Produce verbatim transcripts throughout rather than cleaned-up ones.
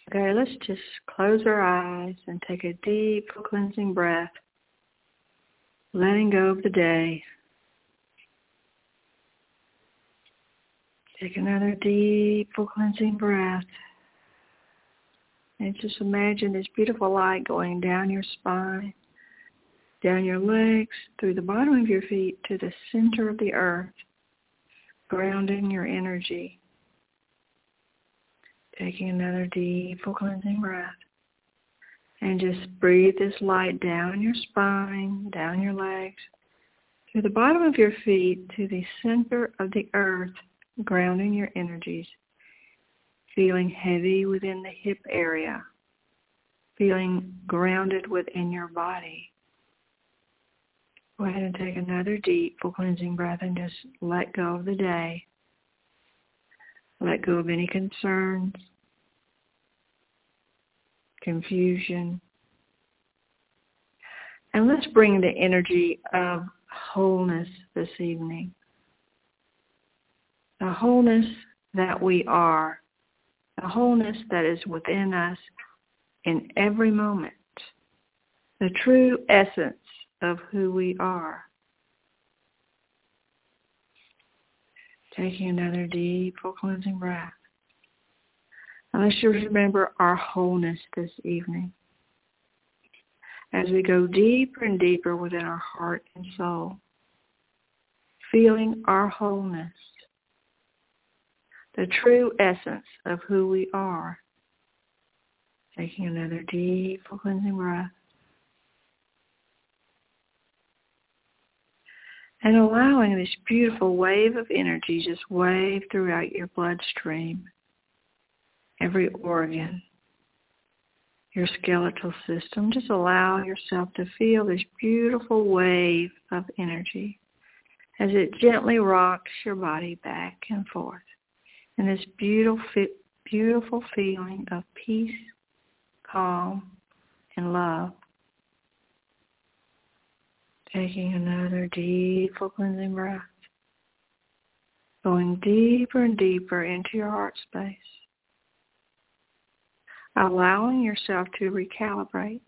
Okay, let's just close our eyes and take a deep cleansing breath, letting go of the day. Take another deep cleansing breath. And just imagine this beautiful light going down your spine, down your legs, through the bottom of your feet to the center of the earth, grounding your energy. Taking another deep cleansing breath. And just breathe this light down your spine, down your legs, through the bottom of your feet to the center of the earth, grounding your energies. Feeling heavy within the hip area. Feeling grounded within your body. Go ahead and take another deep cleansing breath and just let go of the day. Let go of any concerns, confusion. And let's bring the energy of wholeness this evening. The wholeness that we are. The wholeness that is within us in every moment. The true essence of who we are. Taking another deep cleansing breath. And let's just remember our wholeness this evening. As we go deeper and deeper within our heart and soul. Feeling our wholeness. The true essence of who we are. Taking another deep cleansing breath. And allowing this beautiful wave of energy just wave throughout your bloodstream. Every organ. Your skeletal system. Just allow yourself to feel this beautiful wave of energy as it gently rocks your body back and forth. And this beautiful, beautiful feeling of peace, calm, and love. Taking another deep cleansing breath. Going deeper and deeper into your heart space. Allowing yourself to recalibrate.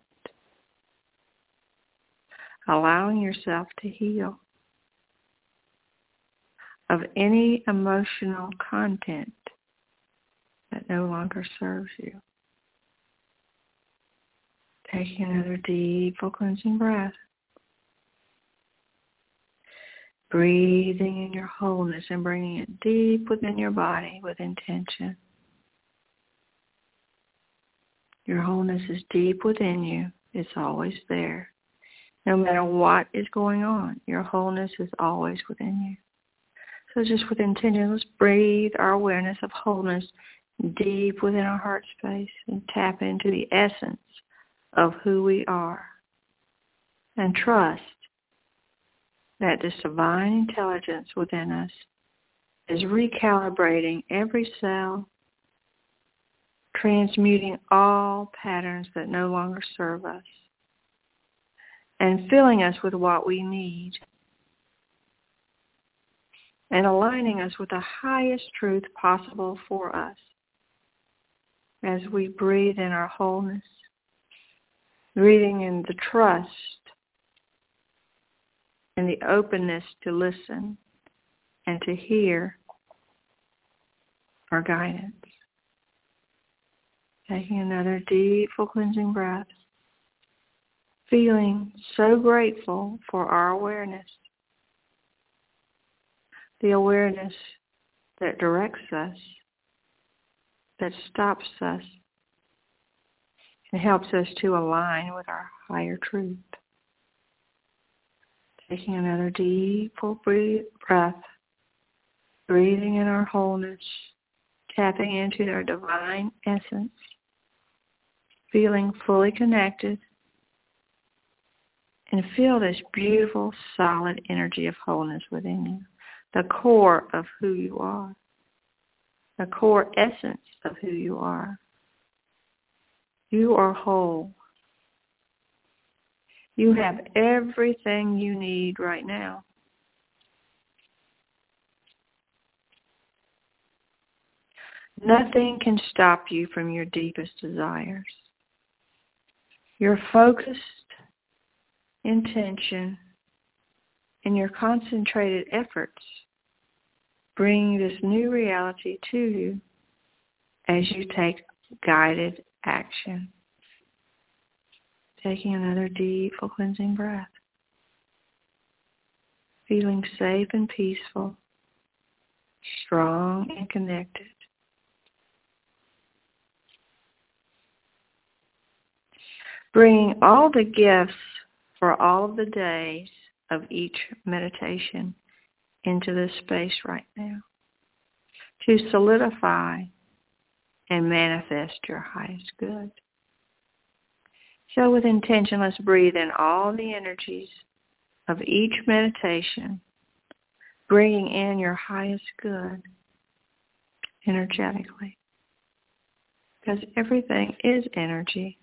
Allowing yourself to heal of any emotional content that no longer serves you. Taking another deep cleansing breath. Breathing in your wholeness and bringing it deep within your body with intention. Your wholeness is deep within you. It's always there. No matter what is going on, your wholeness is always within you. So just with intention, let's breathe our awareness of wholeness deep within our heart space and tap into the essence of who we are. And trust that this divine intelligence within us is recalibrating every cell, transmuting all patterns that no longer serve us, and filling us with what we need, and aligning us with the highest truth possible for us as we breathe in our wholeness, breathing in the trust and the openness to listen and to hear our guidance. Taking another deep cleansing breath, feeling so grateful for our awareness. The awareness that directs us, that stops us, and helps us to align with our higher truth. Taking another deep breath, breathing in our wholeness, tapping into our divine essence, feeling fully connected, and feel this beautiful, solid energy of wholeness within you. The core of who you are. The core essence of who you are. You are whole. You have everything you need right now. Nothing can stop you from your deepest desires. Your focused intention and your concentrated efforts bring this new reality to you as you take guided action. Taking another deep, full cleansing breath. Feeling safe and peaceful, strong and connected. Bringing all the gifts for all of the days of each meditation into this space right now to solidify and manifest your highest good. So with intention, let's breathe in all the energies of each meditation, bringing in your highest good energetically. Because everything is energy.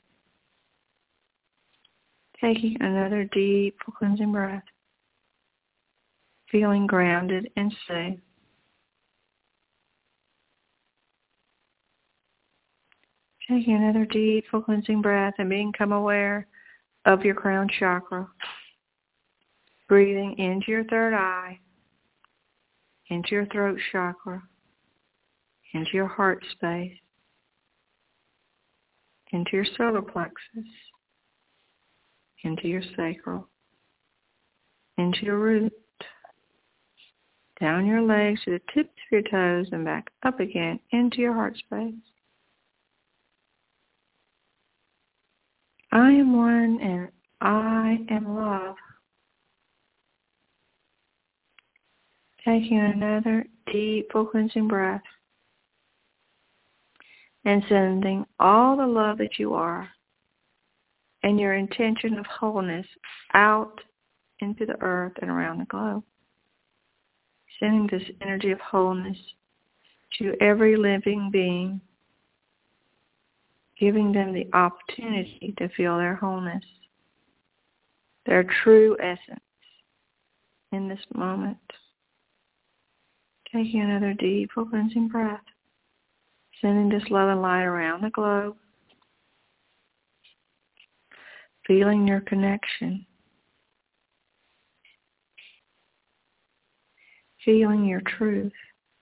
Taking another deep cleansing breath. Feeling grounded and safe. Taking another deep cleansing breath and become aware of your crown chakra. Breathing into your third eye, into your throat chakra, into your heart space, into your solar plexus, into your sacral, into your root, down your legs to the tips of your toes and back up again into your heart space. I am one and I am love. Taking another deep, full cleansing breath and sending all the love that you are and your intention of wholeness out into the earth and around the globe. Sending this energy of wholeness to every living being, giving them the opportunity to feel their wholeness, their true essence in this moment. Taking another deep, full cleansing breath, sending this love and light around the globe, feeling your connection, feeling your truth,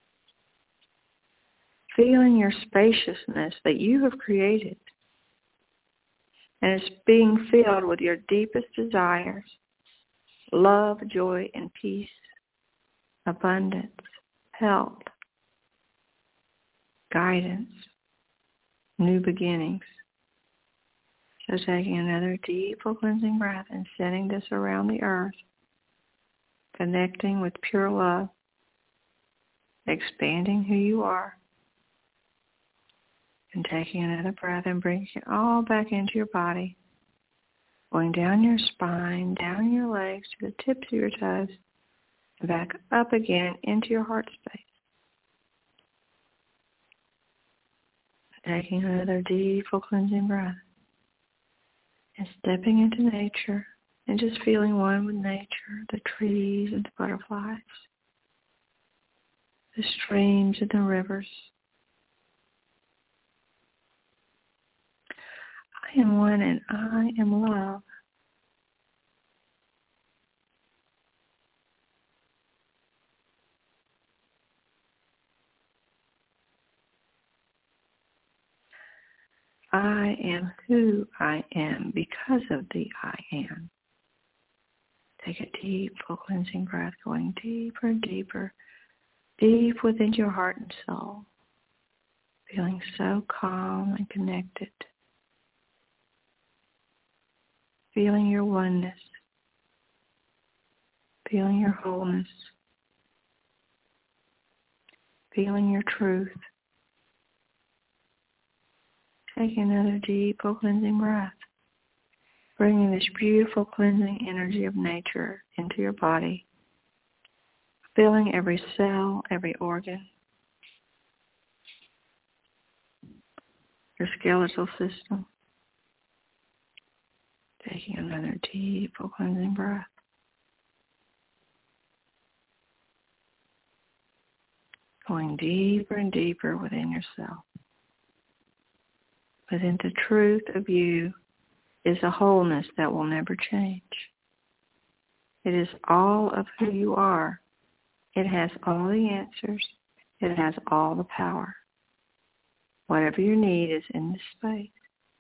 feeling your spaciousness that you have created, and it's being filled with your deepest desires, love, joy, and peace, abundance, health, guidance, new beginnings. So taking another deep, full cleansing breath and sending this around the earth, connecting with pure love, expanding who you are, and taking another breath and bringing it all back into your body, going down your spine, down your legs to the tips of your toes, and back up again into your heart space. Taking another deep, full cleansing breath and stepping into nature and just feeling one with nature, the trees and the butterflies, the streams and the rivers. I am one and I am love. I am who I am because of the I am. Take a deep, full cleansing breath, going deeper and deeper, deep within your heart and soul, feeling so calm and connected, feeling your oneness, feeling your wholeness, feeling your truth. Taking another deep, full cleansing breath, bringing this beautiful cleansing energy of nature into your body, filling every cell, every organ, your skeletal system. Taking another deep, full cleansing breath. going deeper and deeper within yourself. Within the truth of you is a wholeness that will never change. It is all of who you are. It has all the answers. It has all the power. Whatever you need is in this space.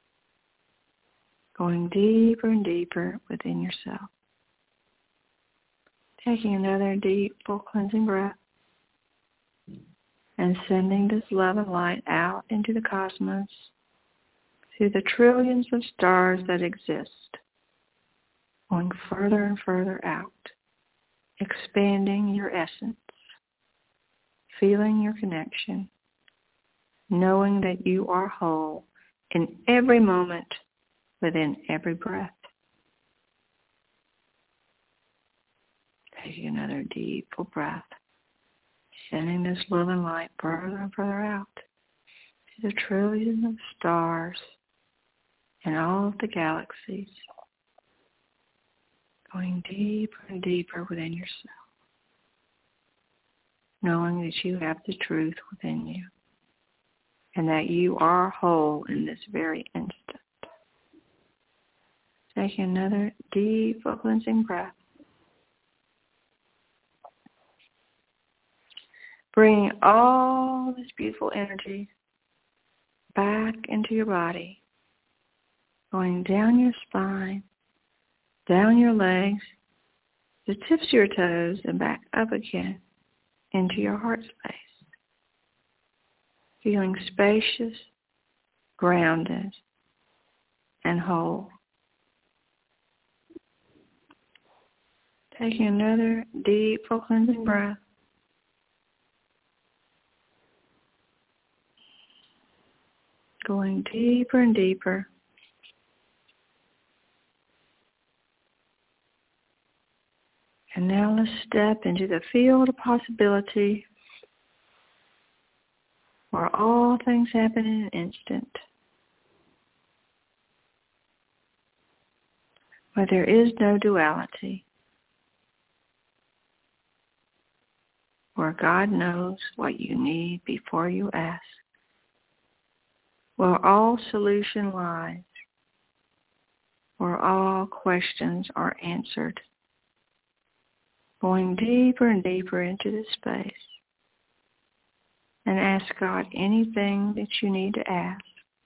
Going deeper and deeper within yourself. Taking another deep, full cleansing breath. And sending this love and light out into the cosmos through the trillions of stars that exist. Going further and further out. Expanding your essence. Feeling your connection. Knowing that you are whole in every moment, within every breath. Taking another deep full breath. Sending this love and light further and further out to the trillions of stars and all of the galaxies. Going deeper and deeper within yourself. Knowing that you have the truth within you. And that you are whole in this very instant. Take another deep, cleansing breath. Bringing all this beautiful energy back into your body. Going down your spine, down your legs, the tips of your toes, and back up again into your heart space. Feeling spacious, grounded, and whole. Taking another deep, full cleansing breath. Going deeper and deeper. And now let's step into the field of possibility where all things happen in an instant. Where there is no duality. Where God knows what you need before you ask. Where all solution lies. Where all questions are answered. Going deeper and deeper into this space. And ask God anything that you need to ask.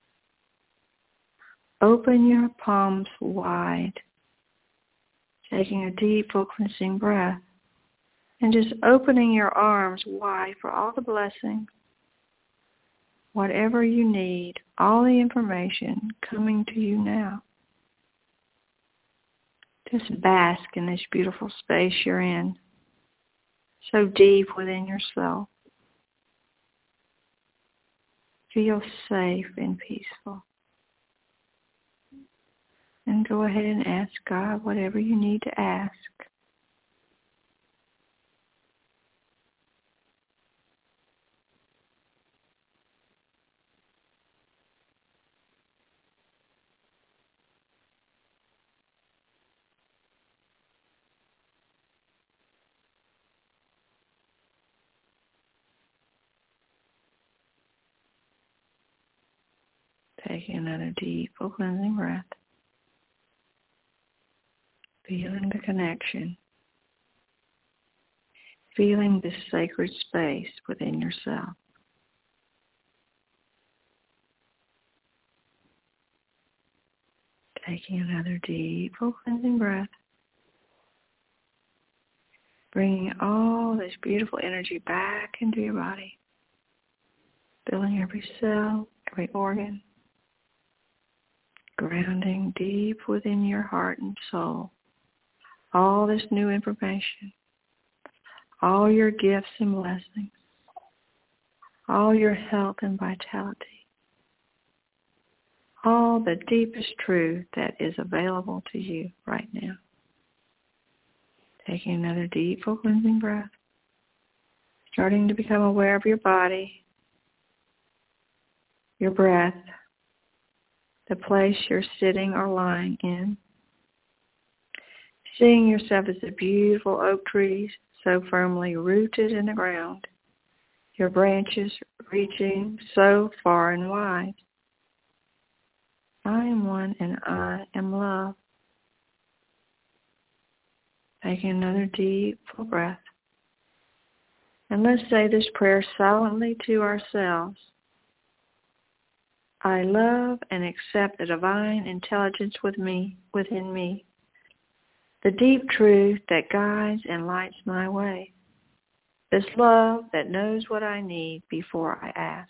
Open your palms wide. Taking a deep, full cleansing breath. And just opening your arms wide for all the blessings. Whatever you need, all the information coming to you now. Just bask in this beautiful space you're in. So deep within yourself. Feel safe and peaceful. And go ahead and ask God whatever you need to ask. Taking another deep, full cleansing breath. Feeling the connection. Feeling this sacred space within yourself. Taking another deep, full cleansing breath. Bringing all this beautiful energy back into your body. Filling every cell, every organ. Grounding deep within your heart and soul. All this new information. All your gifts and blessings. All your health and vitality. All the deepest truth that is available to you right now. Taking another deep, full cleansing breath. Starting to become aware of your body. Your breath. The place you're sitting or lying in. Seeing yourself as a beautiful oak tree so firmly rooted in the ground. your branches reaching so far and wide. I am one and I am love. Taking another deep full breath. And let's say this prayer silently to ourselves. I love and accept the divine intelligence with me, within me, the deep truth that guides and lights my way, this love that knows what I need before I ask.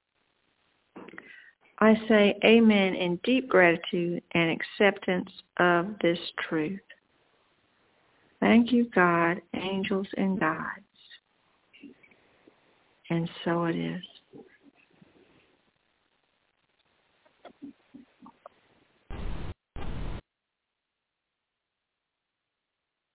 I say amen in deep gratitude and acceptance of this truth. Thank you, God, angels, and guides. And so it is.